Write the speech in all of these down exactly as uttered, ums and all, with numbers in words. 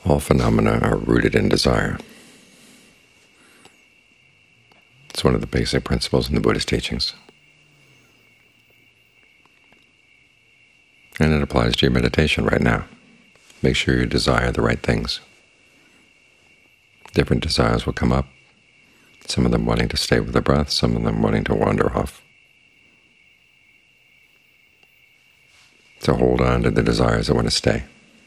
All phenomena are rooted in desire. It's one of the basic principles in the Buddhist teachings. And it applies to your meditation right now. Make sure you desire the right things. Different desires will come up, some of them wanting to stay with the breath, some of them wanting to wander off. So hold on to the desires that want to stay.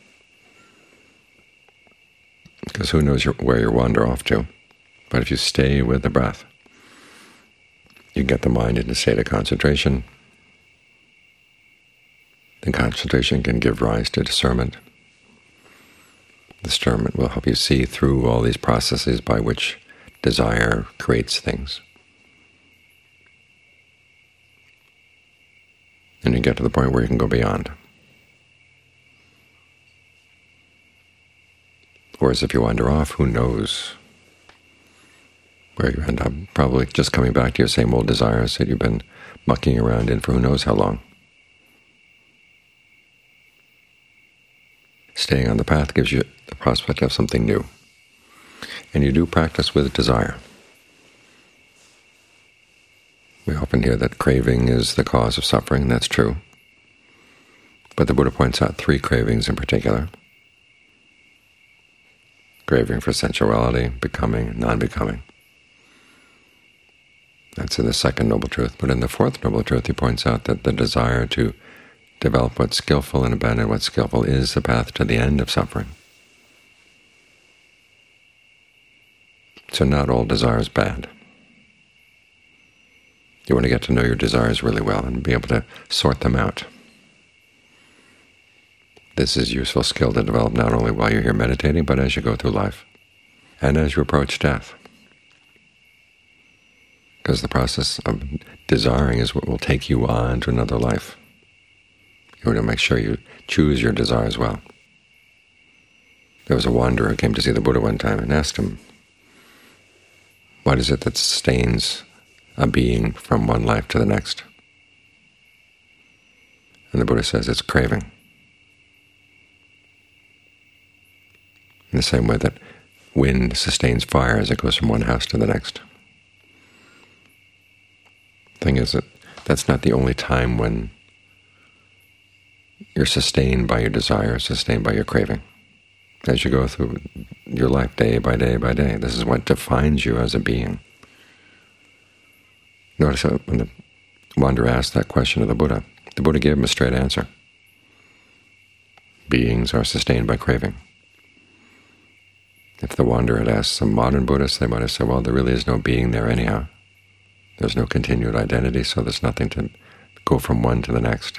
Because who knows where you wander off to. But if you stay with the breath, you get the mind into a state of concentration. Then concentration can give rise to discernment. Discernment will help you see through all these processes by which desire creates things. And you get to the point where you can go beyond. Whereas if you wander off, who knows where you end up? Probably just coming back to your same old desires that you've been mucking around in for who knows how long. Staying on the path gives you the prospect of something new. And you do practice with desire. We often hear that craving is the cause of suffering. That's true. But the Buddha points out three cravings in particular. Craving for sensuality, becoming, non-becoming. That's in the second Noble Truth. But in the fourth Noble Truth, he points out that the desire to develop what's skillful and abandon what's skillful is the path to the end of suffering. So not all desire is bad. You want to get to know your desires really well and be able to sort them out. This is useful skill to develop not only while you're here meditating, but as you go through life and as you approach death. Because the process of desiring is what will take you on to another life. You want to make sure you choose your desires well. There was a wanderer who came to see the Buddha one time and asked him, what is it that sustains a being from one life to the next? And the Buddha says it's craving. In the same way that wind sustains fire as it goes from one house to the next. The thing is that that's not the only time when you're sustained by your desire, sustained by your craving. As you go through your life day by day by day, this is what defines you as a being. Notice how when the wanderer asked that question of the Buddha, the Buddha gave him a straight answer. Beings are sustained by craving. If the wanderer had asked some modern Buddhists, they might have said, well, there really is no being there anyhow. There's no continued identity, so there's nothing to go from one to the next.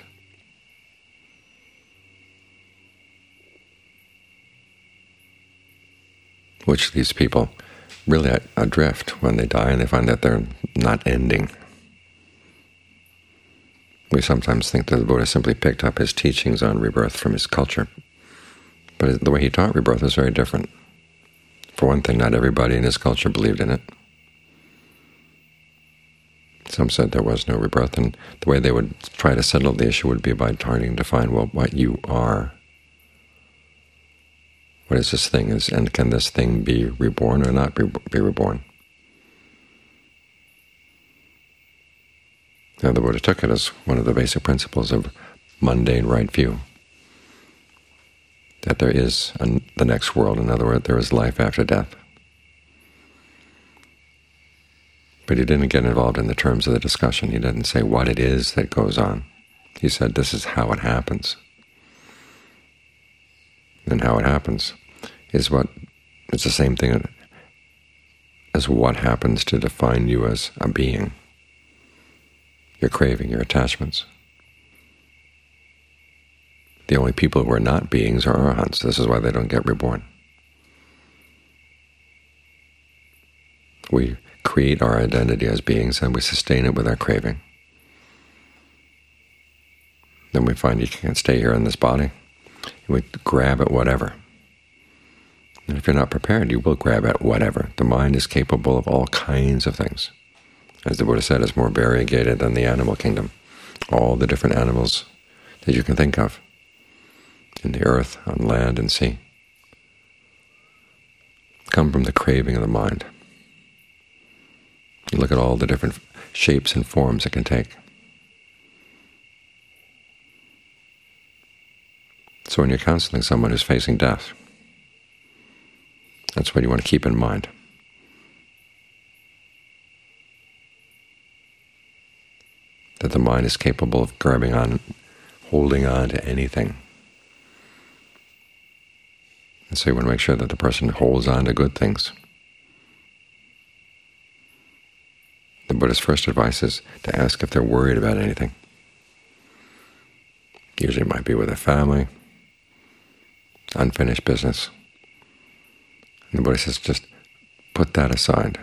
Which these people really adrift when they die and they find that they're not ending. We sometimes think that the Buddha simply picked up his teachings on rebirth from his culture, but the way he taught rebirth is very different. For one thing, not everybody in his culture believed in it. Some said there was no rebirth, and the way they would try to settle the issue would be by trying to find, well, what you are. What is this thing, is, and can this thing be reborn or not be, be reborn? Now the Buddha took it as one of the basic principles of mundane right view, that there is an, the next world. In other words, there is life after death. But he didn't get involved in the terms of the discussion. He didn't say what it is that goes on. He said this is how it happens. And how it happens is what it's the same thing as what happens to define you as a being. Your craving, your attachments. The only people who are not beings are arhants. This is why they don't get reborn. We create our identity as beings and we sustain it with our craving. Then we find you can't stay here in this body. And we grab at whatever. And if you're not prepared, you will grab at whatever. The mind is capable of all kinds of things. As the Buddha said, it's more variegated than the animal kingdom. All the different animals that you can think of in the earth, on land, and sea. come from the craving of the mind. You look at all the different shapes and forms it can take. So when you're counseling someone who's facing death, that's what you want to keep in mind. That the mind is capable of grabbing on, holding on to anything. And so you want to make sure that the person holds on to good things. The Buddha's first advice is to ask if they're worried about anything. Usually it might be with a family, unfinished business. And the Buddha says, just put that aside.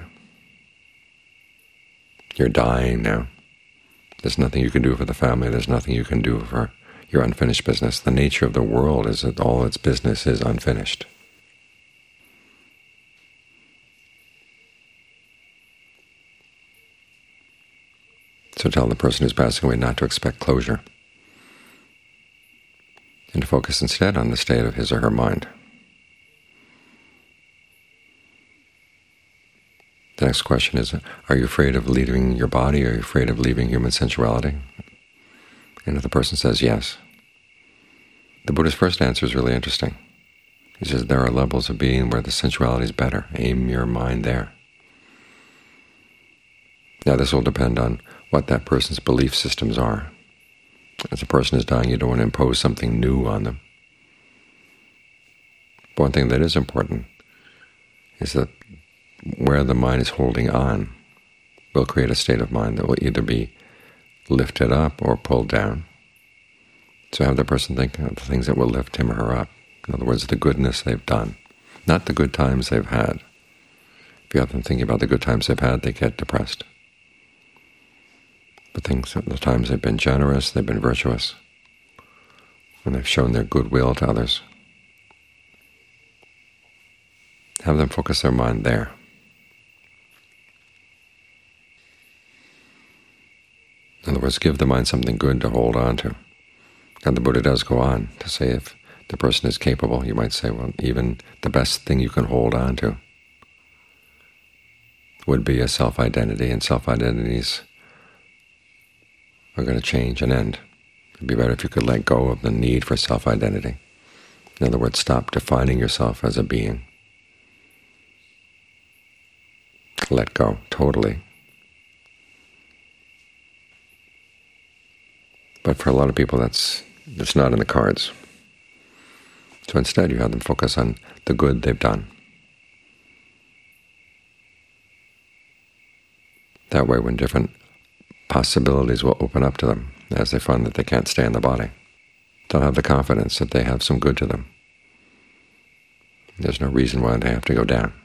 You're dying now. There's nothing you can do for the family. There's nothing you can do for your unfinished business. The nature of the world is that all its business is unfinished. So tell the person who's passing away not to expect closure, and to focus instead on the state of his or her mind. The next question is, are you afraid of leaving your body? Are you afraid of leaving human sensuality? And if the person says yes, the Buddha's first answer is really interesting. He says there are levels of being where the sensuality is better. Aim your mind there. Now this will depend on what that person's belief systems are. As a person is dying, you don't want to impose something new on them. But one thing that is important is that where the mind is holding on will create a state of mind that will either be lifted up or pulled down. So have the person think of the things that will lift him or her up. In other words, the goodness they've done, not the good times they've had. If you have them thinking about the good times they've had, they get depressed. But things, the times they've been generous, they've been virtuous, and they've shown their goodwill to others. Have them focus their mind there. In other words, give the mind something good to hold on to. And the Buddha does go on to say if the person is capable, you might say, well, even the best thing you can hold on to would be a self-identity, and self-identities are going to change and end. It would be better if you could let go of the need for self-identity. In other words, stop defining yourself as a being. Let go totally. But for a lot of people, that's that's not in the cards. So instead, you have them focus on the good they've done. That way, when different possibilities will open up to them as they find that they can't stay in the body, they'll have the confidence that they have some good to them. There's no reason why they have to go down.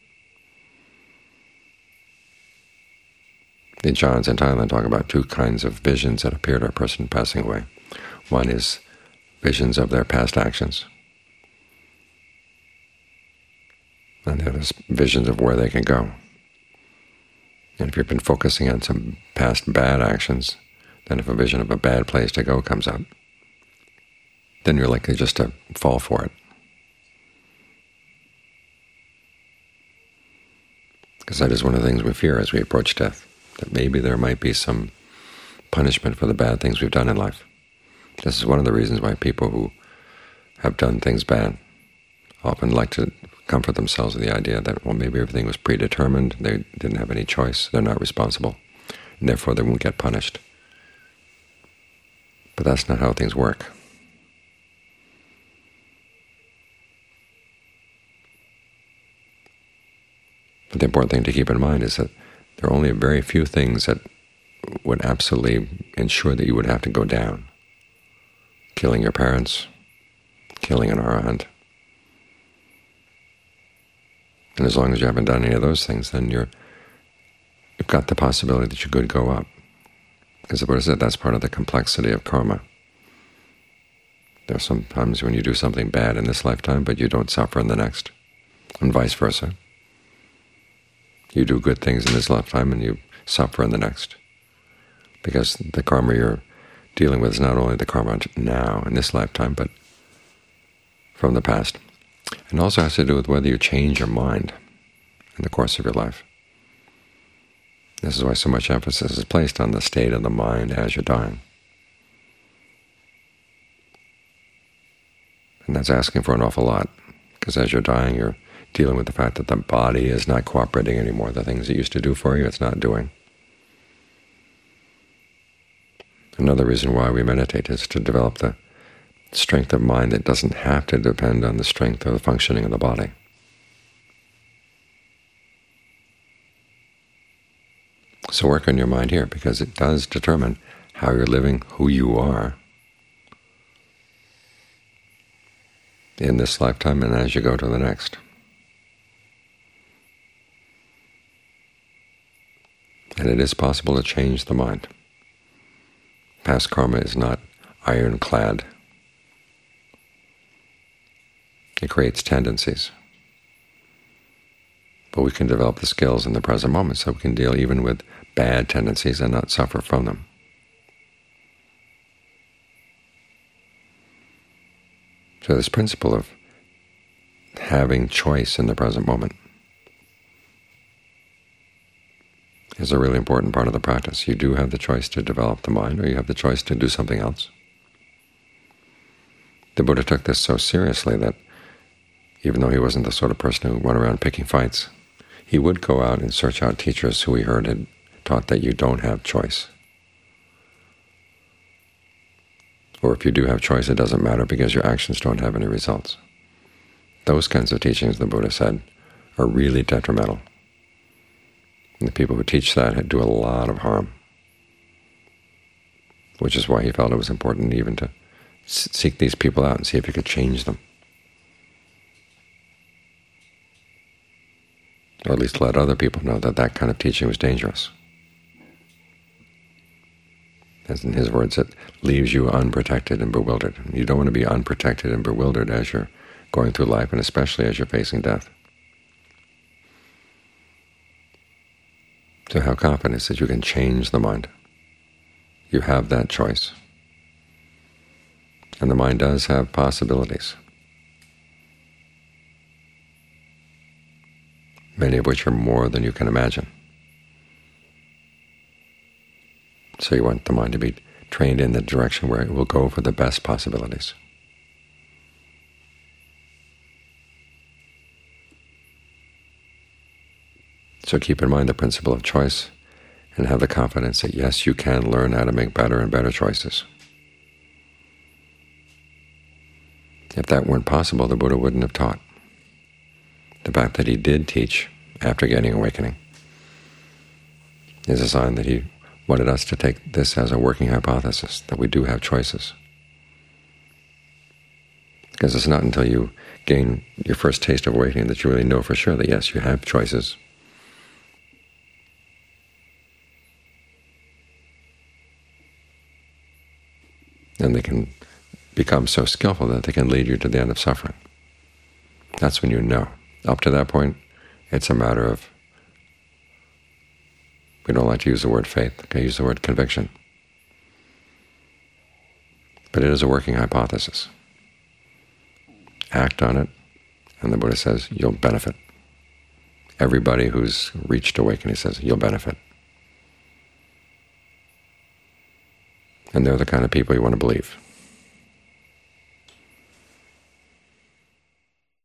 The Ajahns in Thailand talk about two kinds of visions that appear to a person passing away. One is visions of their past actions, and the other is visions of where they can go. And if you've been focusing on some past bad actions, then if a vision of a bad place to go comes up, then you're likely just to fall for it. Because that is one of the things we fear as we approach death, that maybe there might be some punishment for the bad things we've done in life. This is one of the reasons why people who have done things bad often like to comfort themselves with the idea that, well, maybe everything was predetermined, they didn't have any choice, they're not responsible, and therefore they won't get punished. But that's not how things work. But the important thing to keep in mind is that there are only very few things that would absolutely ensure that you would have to go down. Killing your parents, killing an arahant. And as long as you haven't done any of those things, then you're, you've got the possibility that you could go up. Because the Buddha said that's part of the complexity of karma. There are some times when you do something bad in this lifetime, but you don't suffer in the next, and vice versa. You do good things in this lifetime and you suffer in the next. Because the karma you're dealing with is not only the karma now in this lifetime, but from the past. And also has to do with whether you change your mind. in the course of your life. This is why so much emphasis is placed on the state of the mind as you're dying. And that's asking for an awful lot, because as you're dying, you're dealing with the fact that the body is not cooperating anymore. The things it used to do for you, it's not doing. Another reason why we meditate is to develop the strength of mind that doesn't have to depend on the strength or the functioning of the body. So work on your mind here, because it does determine how you're living, who you are in this lifetime and as you go to the next. And it is possible to change the mind. Past karma is not ironclad. It creates tendencies. But we can develop the skills in the present moment so we can deal even with bad tendencies and not suffer from them. So this principle of having choice in the present moment is a really important part of the practice. You do have the choice to develop the mind, or you have the choice to do something else. The Buddha took this so seriously that even though he wasn't the sort of person who went around picking fights, he would go out and search out teachers who he heard had taught that you don't have choice. Or if you do have choice, it doesn't matter because your actions don't have any results. Those kinds of teachings, the Buddha said, are really detrimental. And the people who teach that do a lot of harm, which is why he felt it was important even to seek these people out and see if he could change them, or at least let other people know that that kind of teaching was dangerous. As in his words, it leaves you unprotected and bewildered. You don't want to be unprotected and bewildered as you're going through life, and especially as you're facing death. So have confidence that you can change the mind. You have that choice. And the mind does have possibilities, many of which are more than you can imagine. So you want the mind to be trained in the direction where it will go for the best possibilities. So keep in mind the principle of choice and have the confidence that, yes, you can learn how to make better and better choices. If that weren't possible, the Buddha wouldn't have taught. The fact that he did teach after getting awakening is a sign that he wanted us to take this as a working hypothesis, that we do have choices. Because it's not until you gain your first taste of awakening that you really know for sure that, yes, you have choices. And they can become so skillful that they can lead you to the end of suffering. That's when you know. Up to that point, it's a matter of, we don't like to use the word faith, okay, use the word conviction. But it is a working hypothesis. Act on it, and the Buddha says you'll benefit. Everybody who's reached awakening says you'll benefit. And they're the kind of people you want to believe.